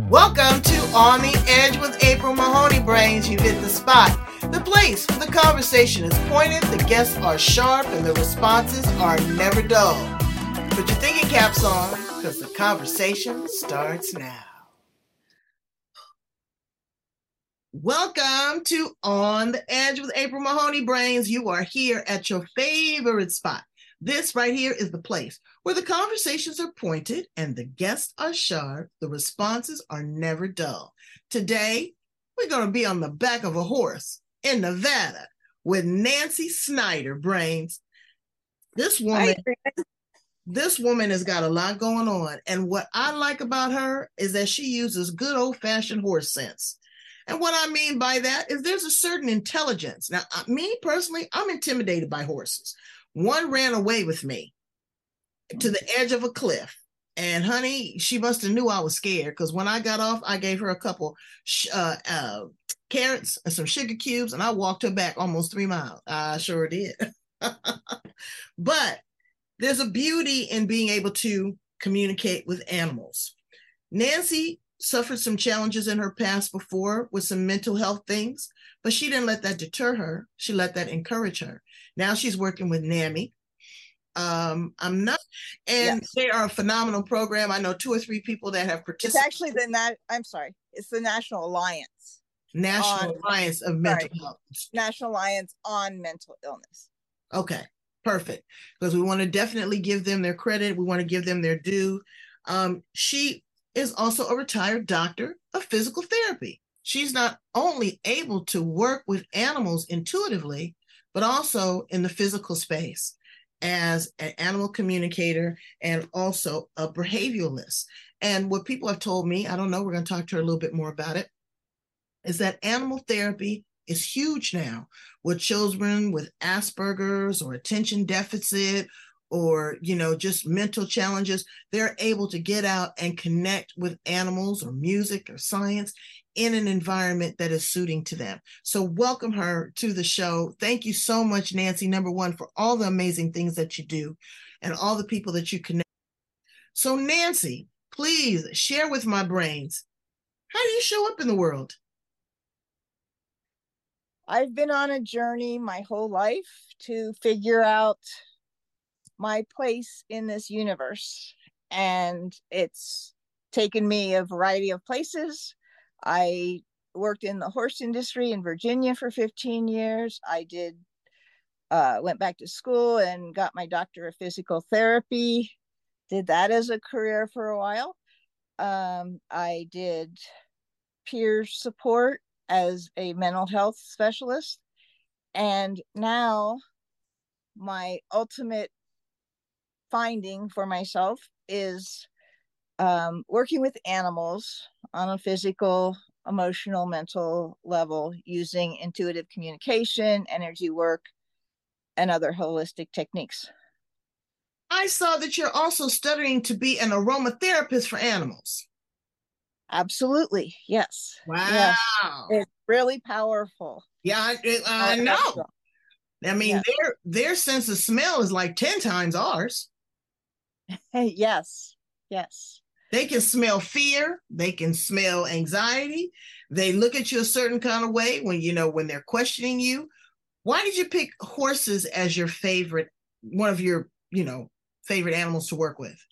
Welcome to On the Edge with April Mahoney Brains. You've hit the spot. The place where the conversation is pointed, the guests are sharp, and the responses are never dull. Put your thinking caps on, because the conversation starts now. Welcome to On the Edge with April Mahoney Brains. You are here at your favorite spot. This right here is the place where the conversations are pointed and the guests are sharp. The responses are never dull. Today, we're going to be on the back of a horse in Nevada with Nancy Snyder Brains. This woman has got a lot going on. And what I like about her is that she uses good old-fashioned horse sense. And what I mean by that is there's a certain intelligence. Now, me personally, I'm intimidated by horses. One ran away with me to the edge of a cliff. And honey, she must have knew I was scared, because when I got off, I gave her a couple carrots and some sugar cubes, and I walked her back almost 3 miles. I sure did. But there's a beauty in being able to communicate with animals. Nancy suffered some challenges in her past before with some mental health things, but she didn't let that deter her. She let that encourage her. Now she's working with NAMI. They are a phenomenal program. I know 2 or 3 people that have participated. It's actually it's the National Alliance. Alliance of Mental Health. National Alliance on Mental Illness. Okay, perfect. Because we want to definitely give them their credit. We want to give them their due. She is also a retired doctor of physical therapy. She's not only able to work with animals intuitively, but also in the physical space as an animal communicator and also a behavioralist. And what people have told me, I don't know, we're going to talk to her a little bit more about it, is that animal therapy is huge now with children with Asperger's or attention deficit or, just mental challenges. They're able to get out and connect with animals or music or science in an environment that is suiting to them. So welcome her to the show. Thank you so much, Nancy, number one, for all the amazing things that you do and all the people that you connect. So Nancy, please share with my brains, how do you show up in the world? I've been on a journey my whole life to figure out my place in this universe. And it's taken me a variety of places. I worked in the horse industry in Virginia for 15 years. I went back to school and got my doctor of physical therapy. Did that as a career for a while. I did peer support as a mental health specialist. And now my ultimate finding for myself is working with animals on a physical, emotional, mental level using intuitive communication, energy work, and other holistic techniques. I saw that you're also studying to be an aromatherapist for animals. Absolutely. Yes. Wow. Yes. It's really powerful. Yeah, I know. I mean, yes. Their sense of smell is like 10 times ours. Yes. They can smell fear. They can smell anxiety. They look at you a certain kind of way when they're questioning you. Why did you pick horses as your one of your, favorite animals to work with?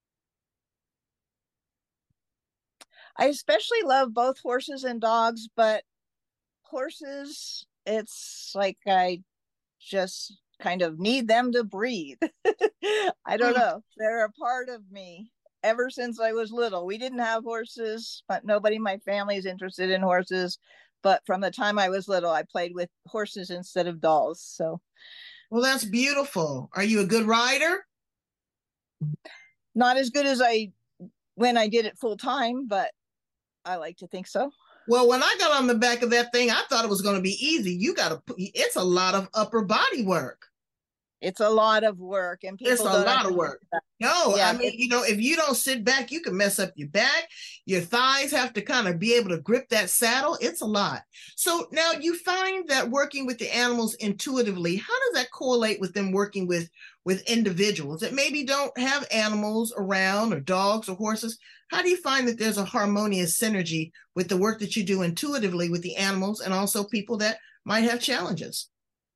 I especially love both horses and dogs, but horses, it's like I just kind of need them to breathe. I don't know. They're a part of me ever since I was little. We didn't have horses, but nobody in my family is interested in horses. But from the time I was little, I played with horses instead of dolls. So, well, that's beautiful. Are you a good rider? Not as good as when I did it full time, but I like to think so. Well, when I got on the back of that thing, I thought it was going to be easy. It's a lot of upper body work. It's a lot of work, and it's a lot of work. No, yeah, I mean, if you don't sit back, you can mess up your back. Your thighs have to kind of be able to grip that saddle. It's a lot. So now you find that working with the animals intuitively, how does that correlate with them working with individuals that maybe don't have animals around, or dogs or horses? How do you find that there's a harmonious synergy with the work that you do intuitively with the animals and also people that might have challenges?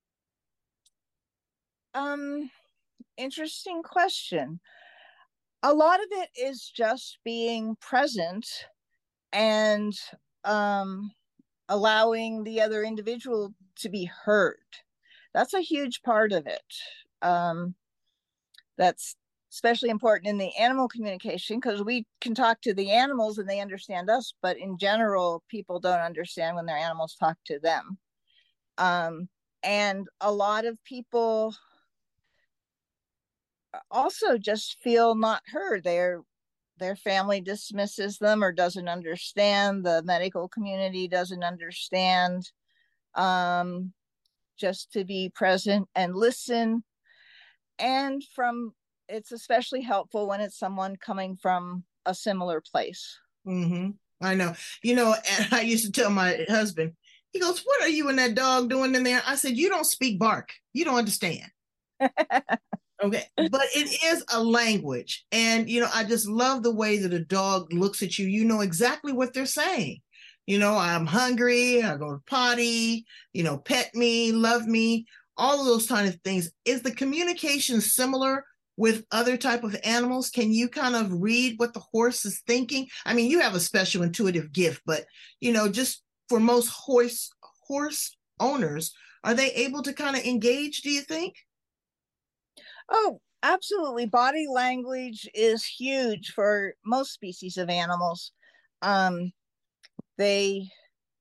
Interesting question. A lot of it is just being present and allowing the other individual to be heard. That's a huge part of it. That's especially important in the animal communication, because we can talk to the animals and they understand us, but in general, people don't understand when their animals talk to them. And a lot of people also just feel not heard. Their family dismisses them or doesn't understand. The medical community doesn't understand. Just to be present and listen. And it's especially helpful when it's someone coming from a similar place. Mm-hmm. I know. And I used to tell my husband, he goes, "What are you and that dog doing in there?" I said, "You don't speak bark. You don't understand." Okay. But it is a language. And, I just love the way that a dog looks at you. You know exactly what they're saying. I'm hungry, I go to potty, pet me, love me, all of those kind of things. Is the communication similar with other type of animals? Can you kind of read what the horse is thinking? I mean, you have a special intuitive gift, but, just for most horse owners, are they able to kind of engage, do you think? Oh, absolutely. Body language is huge for most species of animals. They,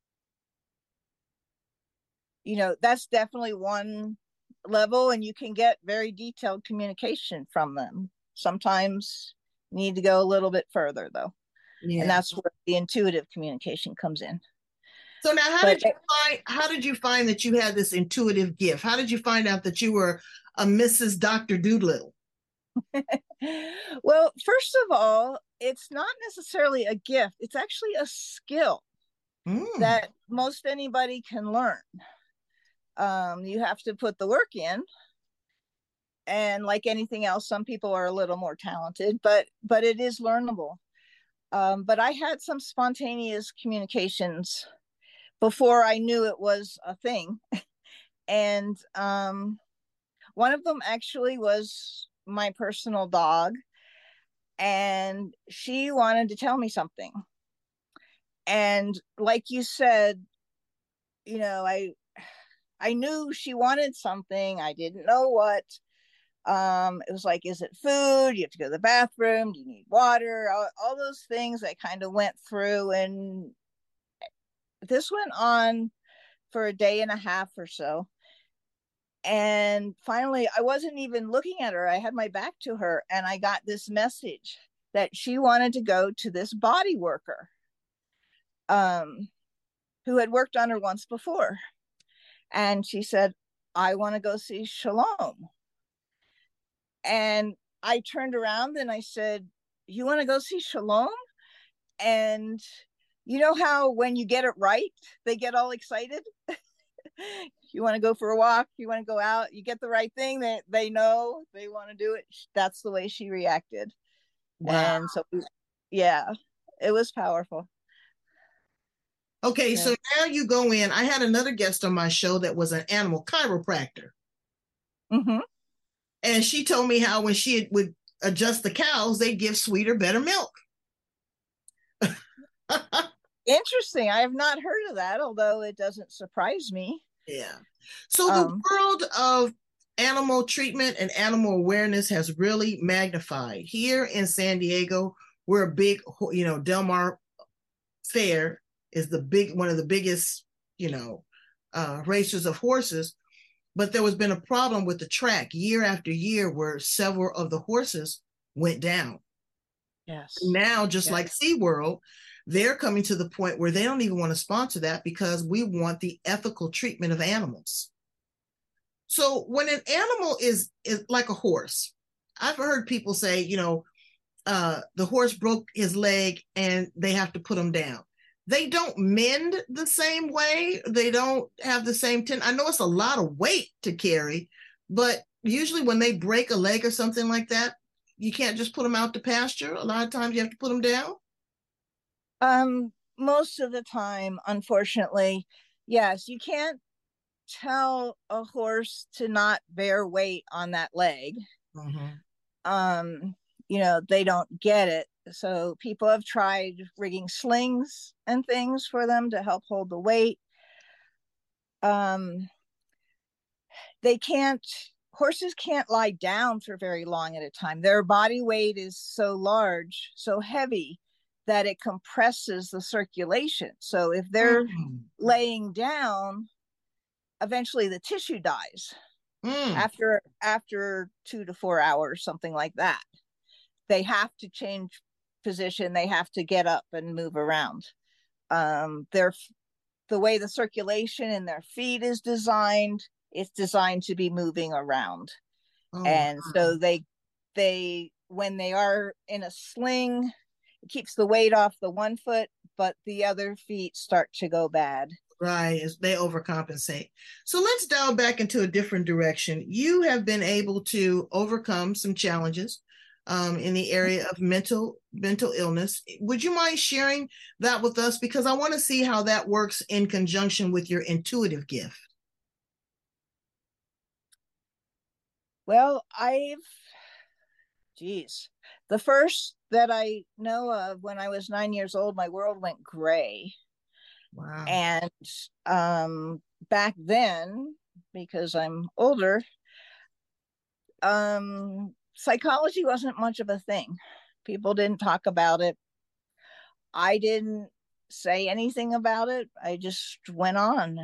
that's definitely one level, and you can get very detailed communication from them. Sometimes you need to go a little bit further, though. Yeah. And that's where the intuitive communication comes in. So now, how did you find that you had this intuitive gift? How did you find out that you were a Mrs. Dr. Doolittle? Well, first of all, it's not necessarily a gift. It's actually a skill that most anybody can learn. You have to put the work in. And like anything else, some people are a little more talented, but it is learnable. But I had some spontaneous communications before I knew it was a thing. And one of them actually was my personal dog, and she wanted to tell me something. And like you said, I knew she wanted something. I didn't know what. It was like, is it food? You have to go to the bathroom. Do you need water? All those things I kind of went through. And this went on for a day and a half or so. And finally, I wasn't even looking at her. I had my back to her, and I got this message that she wanted to go to this body worker who had worked on her once before. And she said, "I want to go see Shalom." And I turned around and I said, "You want to go see Shalom?" And you know how when you get it right, they get all excited? You want to go for a walk, you want to go out, you get the right thing, they know they want to do it. That's the way she reacted. Wow. And so, yeah, it was powerful. Okay, yeah. So now you go in. I had another guest on my show that was an animal chiropractor. Mm-hmm. And she told me how when she would adjust the cows, they'd give sweeter, better milk. Interesting. I have not heard of that, although it doesn't surprise me. Yeah. So the world of animal treatment and animal awareness has really magnified. Here in San Diego, we're a big, Del Mar Fair is one of the biggest, racers of horses. But there has been a problem with the track year after year where several of the horses went down. Yes. Now, just like SeaWorld, they're coming to the point where they don't even want to sponsor that because we want the ethical treatment of animals. So when an animal is like a horse, I've heard people say, the horse broke his leg and they have to put him down. They don't mend the same way. They don't have the same I know it's a lot of weight to carry, but usually when they break a leg or something like that, you can't just put them out to pasture. A lot of times you have to put them down. Most of the time, unfortunately, yes, you can't tell a horse to not bear weight on that leg. Mm-hmm. They don't get it. So people have tried rigging slings and things for them to help hold the weight. They can't, horses can't lie down for very long at a time. Their body weight is so large, so heavy, that it compresses the circulation. So if they're laying down, eventually the tissue dies after 2 to 4 hours, something like that. They have to change position. They have to get up and move around. The way the circulation in their feet is designed, it's designed to be moving around. And so they when they are in a sling, it keeps the weight off the one foot, but the other feet start to go bad. Right, they overcompensate. So let's dial back into a different direction. You have been able to overcome some challenges in the area of mental illness. Would you mind sharing that with us? Because I want to see how that works in conjunction with your intuitive gift. Well, the first that I know of, when I was 9 years old, my world went gray. Wow. And back then, because I'm older, psychology wasn't much of a thing. People didn't talk about it. I didn't say anything about it. I just went on.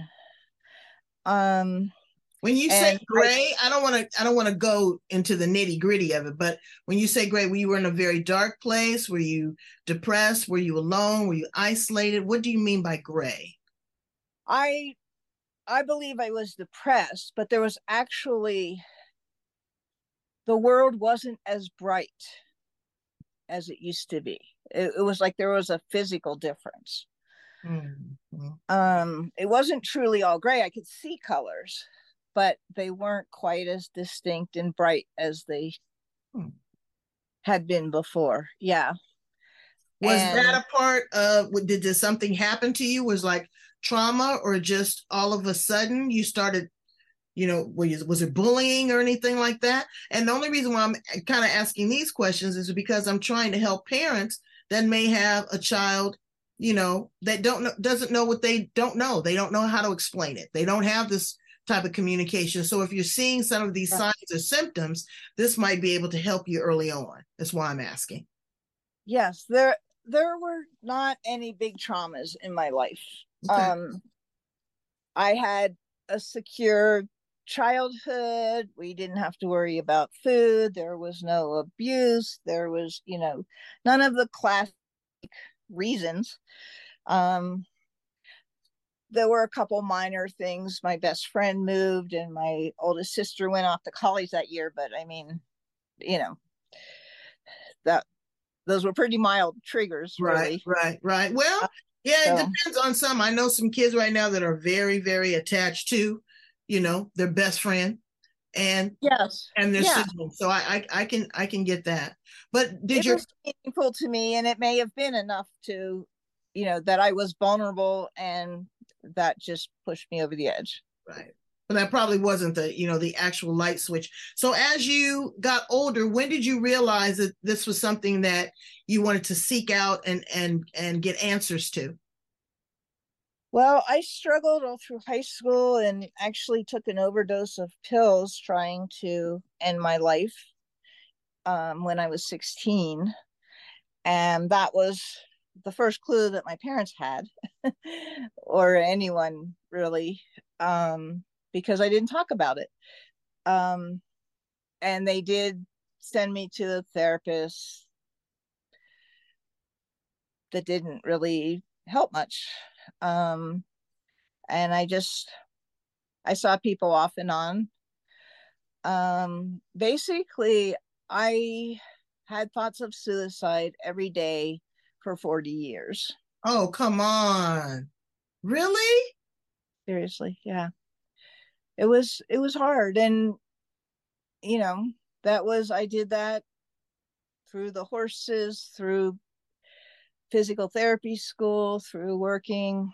When you say gray, I don't want to go into the nitty gritty of it, but when you say gray, were you in a very dark place? Were you depressed? Were you alone? Were you isolated? What do you mean by gray? I believe I was depressed, but there was actually, the world wasn't as bright as it used to be. It was like there was a physical difference. Mm-hmm. It wasn't truly all gray. I could see colors, but they weren't quite as distinct and bright as they had been before. Yeah. Was that a part of, did something happen to you? Was like trauma, or just all of a sudden you started, was it bullying or anything like that? And the only reason why I'm kind of asking these questions is because I'm trying to help parents that may have a child, that doesn't know what they don't know. They don't know how to explain it. They don't have this type of communication. So if you're seeing some of these signs or symptoms, this might be able to help you early on. That's why I'm asking. Yes, there were not any big traumas in my life. Okay. I had a secure childhood. We didn't have to worry about food. There was no abuse. There was, none of the classic reasons. There were a couple minor things. My best friend moved and my oldest sister went off to college that year, but I mean, that those were pretty mild triggers, really. Right. Well, yeah, it depends on some. I know some kids right now that are very, very attached to, their best friend and their siblings. So I can get that. But it was meaningful to me, and it may have been enough to, that I was vulnerable, and that just pushed me over the edge. Right. But that probably wasn't the actual light switch. So as you got older, when did you realize that this was something that you wanted to seek out and get answers to? Well, I struggled all through high school and actually took an overdose of pills trying to end my life when I was 16. And that was the first clue that my parents had, or anyone really, because I didn't talk about it. And they did send me to a therapist that didn't really help much. And I saw people off and on. Basically, I had thoughts of suicide every day for 40 years. Oh, come on. Really? Seriously, yeah. It was hard, and you know, I did that through the horses, through physical therapy school, through working.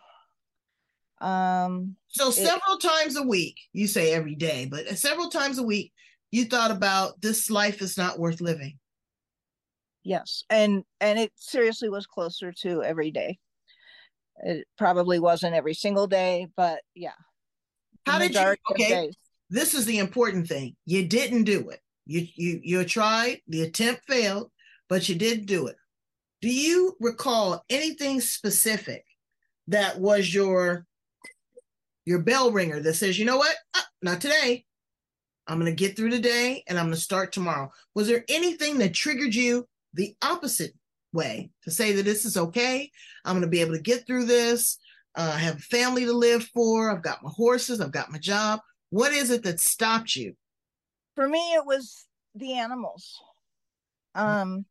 So It several times a week, you say every day, but several times a week, you thought about this life is not worth living. Yes, and it seriously was closer to every day. It probably wasn't every single day, but yeah, the How did you? majority of Okay, days. this is the important thing. You didn't do it. You tried. The attempt failed, but you did do it. Do you recall anything specific that was your bell ringer that says, you know what? Not today. I'm going to get through the day and I'm going to start tomorrow. Was there anything that triggered you the opposite way to say that this is okay? I'm going to be able to get through this. I have a family to live for. I've got my horses. I've got my job. What is it that stopped you? For me, it was the animals. Um,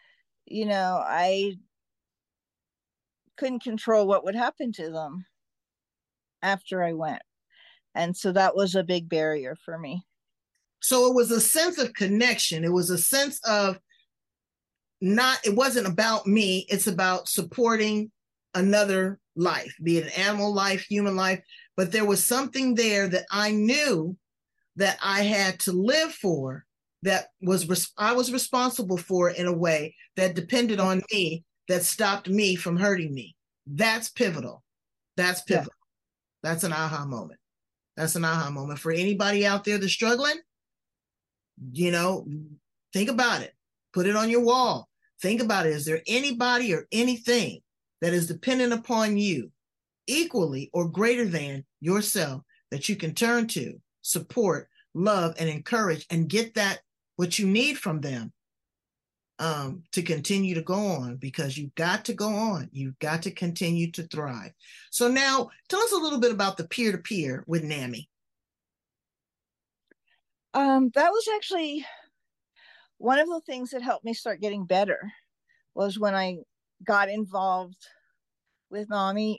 I couldn't control what would happen to them after I went. And so that was a big barrier for me. So it was a sense of connection. It was a sense of it wasn't about me. It's about supporting another life, be it an animal life, human life. But there was something there that I knew that I had to live for, that I was responsible for in a way that depended on me, that stopped me from hurting me. That's pivotal. That's pivotal. Yeah. That's an aha moment. That's an aha moment for anybody out there that's struggling. Think about it. Put it on your wall. Think about it. Is there anybody or anything that is dependent upon you equally or greater than yourself that you can turn to, support, love, and encourage, and get that what you need from them to continue to go on? Because you've got to go on. You've got to continue to thrive. So now tell us a little bit about the peer-to-peer with NAMI. That was actually one of the things that helped me start getting better, was when I got involved with NAMI.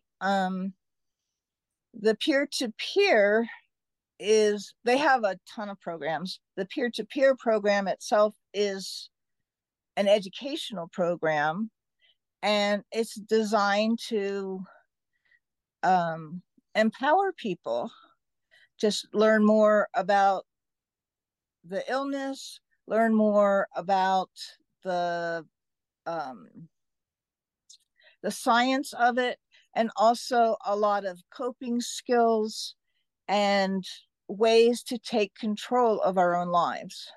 The peer-to-peer they have a ton of programs. The peer-to-peer program itself is an educational program, and it's designed to empower people, just learn more about the illness, learn more about the um, the science of it, and also a lot of coping skills and ways to take control of our own lives.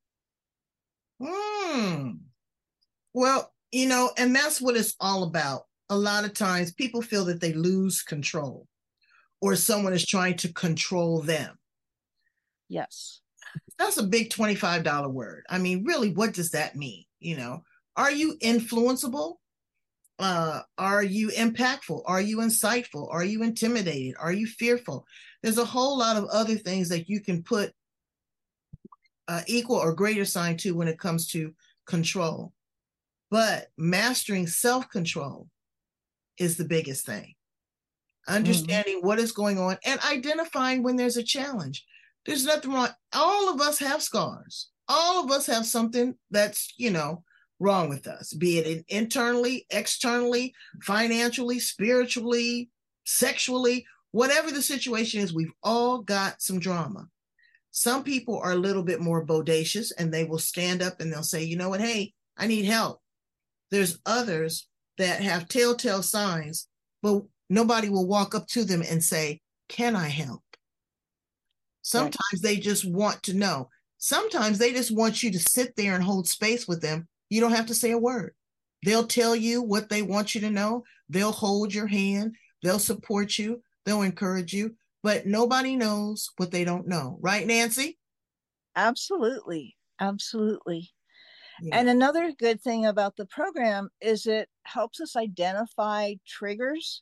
Well, and that's what it's all about. A lot of times people feel that they lose control or someone is trying to control them. Yes. That's a big $25 word. I mean, really, what does that mean? Are you influenceable? Are you impactful? Are you insightful? Are you intimidated? Are you fearful? There's a whole lot of other things that you can put equal or greater sign to when it comes to control. But mastering self-control is the biggest thing. Understanding what is going on and identifying when there's a challenge. There's nothing wrong. All of us have scars. All of us have something that's, wrong with us, be it internally, externally, financially, spiritually, sexually, whatever the situation is, we've all got some drama. Some people are a little bit more bodacious and they will stand up and they'll say, you know what, hey, I need help. There's others that have telltale signs, but nobody will walk up to them and say, can I help? Sometimes they just want to know. Sometimes they just want you to sit there and hold space with them. You don't have to say a word. They'll tell you what they want you to know. They'll hold your hand. They'll support you. They'll encourage you. But nobody knows what they don't know. Right, Nancy? Absolutely. Absolutely. Yeah. And another good thing about the program is it helps us identify triggers,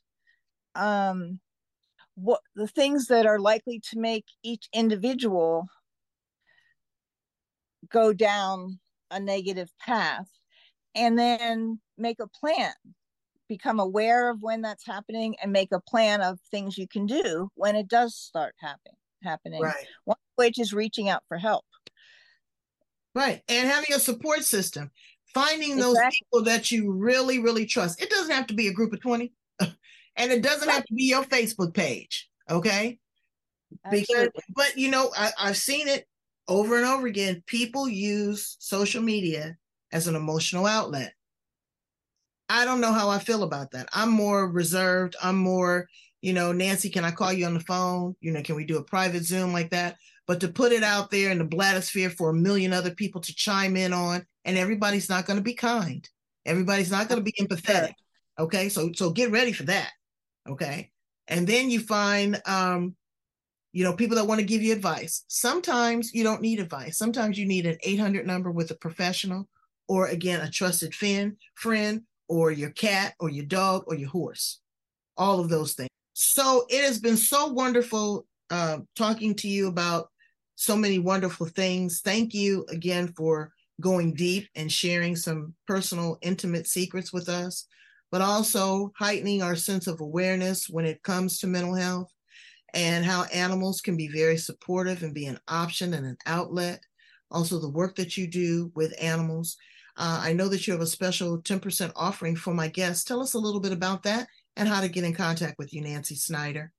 what the things that are likely to make each individual go down a negative path, and then make a plan, become aware of when that's happening, and make a plan of things you can do when it does start happening. Right. One of which is reaching out for help. Right. And having a support system, finding those Exactly. people that you really, really trust. It doesn't have to be a group of 20 and it doesn't have to be your Facebook page. Okay. Because, Absolutely. but you know, I've seen it over and over again. People use social media as an emotional outlet. I don't know how I feel about that. I'm more reserved. I'm more, you know, Nancy, can I call you on the phone? You know, can we do a private Zoom like that? But to put it out there in the blatosphere for a million other people to chime in on, and everybody's not going to be kind. Everybody's not going to be empathetic. Okay. So get ready for that. Okay. And then you find, you know, people that want to give you advice. Sometimes you don't need advice. Sometimes you need an 800 number with a professional, or again, a trusted friend, or your cat, or your dog, or your horse. All of those things. So it has been so wonderful talking to you about so many wonderful things. Thank you again for going deep and sharing some personal, intimate secrets with us, but also heightening our sense of awareness when it comes to mental health, and how animals can be very supportive and be an option and an outlet. Also, the work that you do with animals. I know that you have a special 10% offering for my guests. Tell us a little bit about that and how to get in contact with you, Nancy Snyder.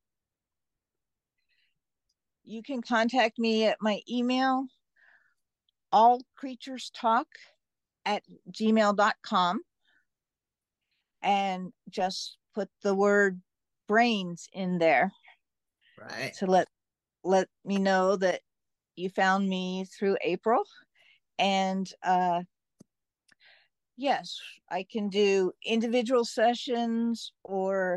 You can contact me at my email, allcreaturestalk@gmail.com, and just put the word brains in there. Right. To let me know that you found me through April. And yes, I can do individual sessions or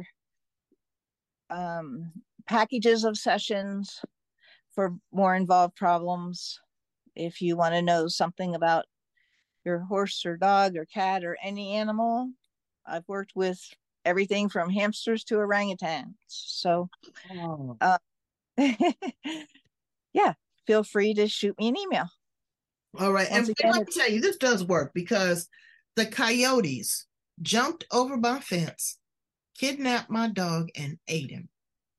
packages of sessions for more involved problems. If you want to know something about your horse or dog or cat or any animal, I've worked with everything from hamsters to orangutans. So, yeah, feel free to shoot me an email. All right. And let me tell you, this does work because the coyotes jumped over my fence, kidnapped my dog, and ate him.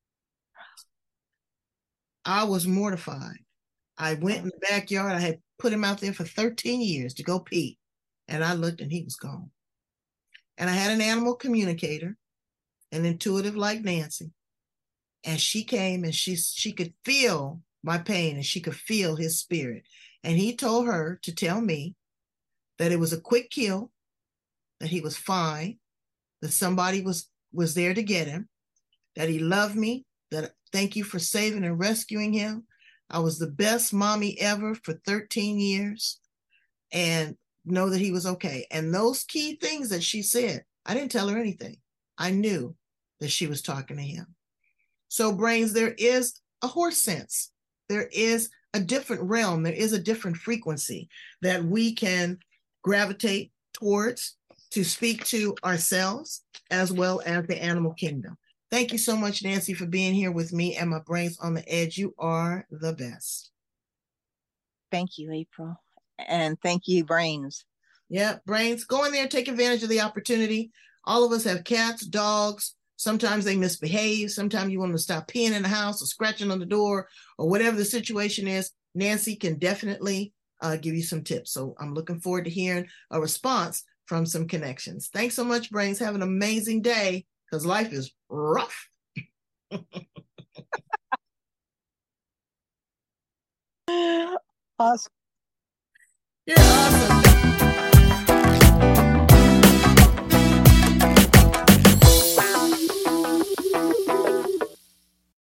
I was mortified. I went in the backyard. I had put him out there for 13 years to go pee. And I looked and he was gone. And I had an animal communicator, an intuitive like Nancy. And she came and she could feel my pain and she could feel his spirit. And he told her to tell me that it was a quick kill, that he was fine, that somebody was there to get him, that he loved me, that thank you for saving and rescuing him. I was the best mommy ever for 13 years, and know that he was okay. And those key things that she said, I didn't tell her anything. I knew that she was talking to him. So brains, there is a horse sense. There is a different realm. There is a different frequency that we can gravitate towards to speak to ourselves as well as the animal kingdom. Thank you so much, Nancy, for being here with me and my brains on the edge. You are the best. Thank you, April. And thank you, Brains. Yeah, Brains, go in there, take advantage of the opportunity. All of us have cats, dogs. Sometimes they misbehave. Sometimes you want them to stop peeing in the house or scratching on the door or whatever the situation is. Nancy can definitely give you some tips. So I'm looking forward to hearing a response from some connections. Thanks so much, Brains. Have an amazing day because life is rough. Awesome. You're awesome.